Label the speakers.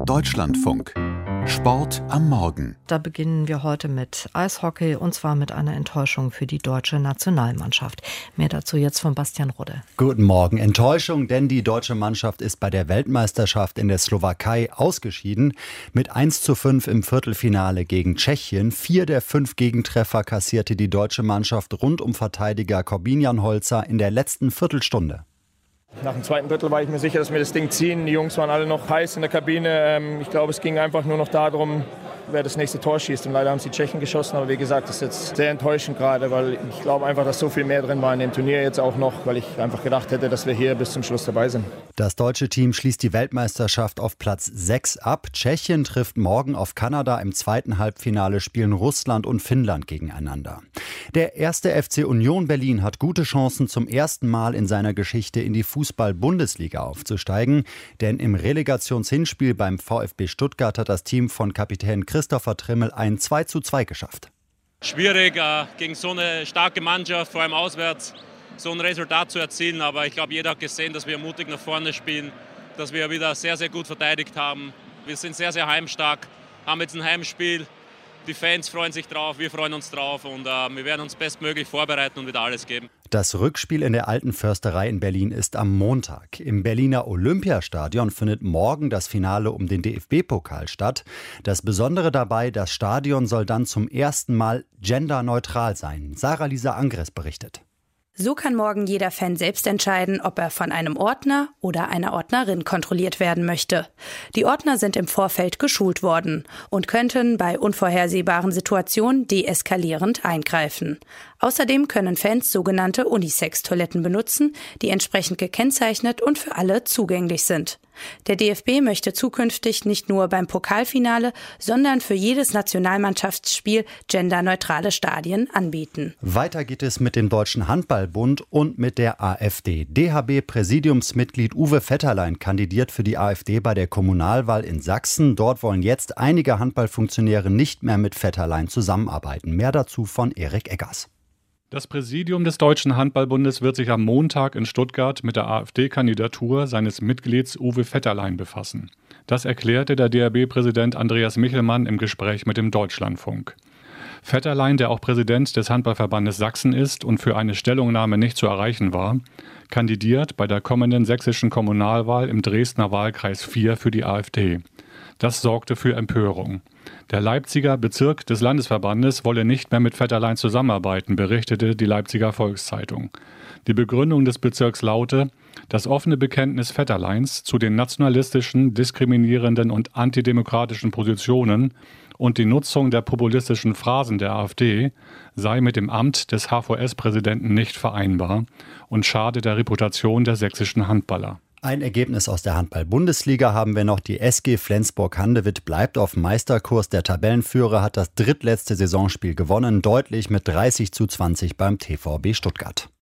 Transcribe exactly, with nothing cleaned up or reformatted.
Speaker 1: Deutschlandfunk. Sport am Morgen.
Speaker 2: Da beginnen wir heute mit Eishockey und zwar mit einer Enttäuschung für die deutsche Nationalmannschaft. Mehr dazu jetzt von Bastian Rudde.
Speaker 3: Guten Morgen. Enttäuschung, denn die deutsche Mannschaft ist bei der Weltmeisterschaft in der Slowakei ausgeschieden. Mit eins zu fünf im Viertelfinale gegen Tschechien. Vier der fünf Gegentreffer kassierte die deutsche Mannschaft rund um Verteidiger Korbinian Holzer in der letzten Viertelstunde.
Speaker 4: Nach dem zweiten Drittel war ich mir sicher, dass wir das Ding ziehen. Die Jungs waren alle noch heiß in der Kabine. Ich glaube, es ging einfach nur noch darum, wer das nächste Tor schießt. Und leider haben es die Tschechen geschossen. Aber wie gesagt, das ist jetzt sehr enttäuschend gerade, weil ich glaube einfach, dass so viel mehr drin war in dem Turnier jetzt auch noch, weil ich einfach gedacht hätte, dass wir hier bis zum Schluss dabei sind.
Speaker 3: Das deutsche Team schließt die Weltmeisterschaft auf Platz sechs ab. Tschechien trifft morgen auf Kanada. Im zweiten Halbfinale spielen Russland und Finnland gegeneinander. Der erste F C Union Berlin hat gute Chancen, zum ersten Mal in seiner Geschichte in die Fußball-Bundesliga aufzusteigen. Denn im Relegationshinspiel beim VfB Stuttgart hat das Team von Kapitän Christopher Trimmel ein zwei zu zwei geschafft.
Speaker 5: Schwierig, äh, gegen so eine starke Mannschaft, vor allem auswärts, so ein Resultat zu erzielen. Aber ich glaube, jeder hat gesehen, dass wir mutig nach vorne spielen, dass wir wieder sehr, sehr gut verteidigt haben. Wir sind sehr, sehr heimstark, haben jetzt ein Heimspiel. Die Fans freuen sich drauf, wir freuen uns drauf und äh, wir werden uns bestmöglich vorbereiten und wieder alles geben.
Speaker 3: Das Rückspiel in der Alten Försterei in Berlin ist am Montag. Im Berliner Olympiastadion findet morgen das Finale um den D F B-Pokal statt. Das Besondere dabei, das Stadion soll dann zum ersten Mal genderneutral sein. Sarah-Lisa Angres berichtet.
Speaker 6: So kann morgen jeder Fan selbst entscheiden, ob er von einem Ordner oder einer Ordnerin kontrolliert werden möchte. Die Ordner sind im Vorfeld geschult worden und könnten bei unvorhersehbaren Situationen deeskalierend eingreifen. Außerdem können Fans sogenannte Unisex-Toiletten benutzen, die entsprechend gekennzeichnet und für alle zugänglich sind. Der D F B möchte zukünftig nicht nur beim Pokalfinale, sondern für jedes Nationalmannschaftsspiel genderneutrale Stadien anbieten.
Speaker 3: Weiter geht es mit dem Deutschen Handballbund und mit der AfD. D H B-Präsidiumsmitglied Uwe Vetterlein kandidiert für die AfD bei der Kommunalwahl in Sachsen. Dort wollen jetzt einige Handballfunktionäre nicht mehr mit Vetterlein zusammenarbeiten. Mehr dazu von Erik Eggers.
Speaker 7: Das Präsidium des Deutschen Handballbundes wird sich am Montag in Stuttgart mit der AfD-Kandidatur seines Mitglieds Uwe Vetterlein befassen. Das erklärte der D H B-Präsident Andreas Michelmann im Gespräch mit dem Deutschlandfunk. Vetterlein, der auch Präsident des Handballverbandes Sachsen ist und für eine Stellungnahme nicht zu erreichen war, kandidiert bei der kommenden sächsischen Kommunalwahl im Dresdner Wahlkreis vier für die AfD. Das sorgte für Empörung. Der Leipziger Bezirk des Landesverbandes wolle nicht mehr mit Vetterlein zusammenarbeiten, berichtete die Leipziger Volkszeitung. Die Begründung des Bezirks laute, das offene Bekenntnis Vetterleins zu den nationalistischen, diskriminierenden und antidemokratischen Positionen und die Nutzung der populistischen Phrasen der AfD sei mit dem Amt des H V S-Präsidenten nicht vereinbar und schade der Reputation der sächsischen Handballer.
Speaker 3: Ein Ergebnis aus der Handball-Bundesliga haben wir noch. Die S G Flensburg-Handewitt bleibt auf Meisterkurs. Der Tabellenführer hat das drittletzte Saisonspiel gewonnen, deutlich mit dreißig zu zwanzig beim T V B Stuttgart.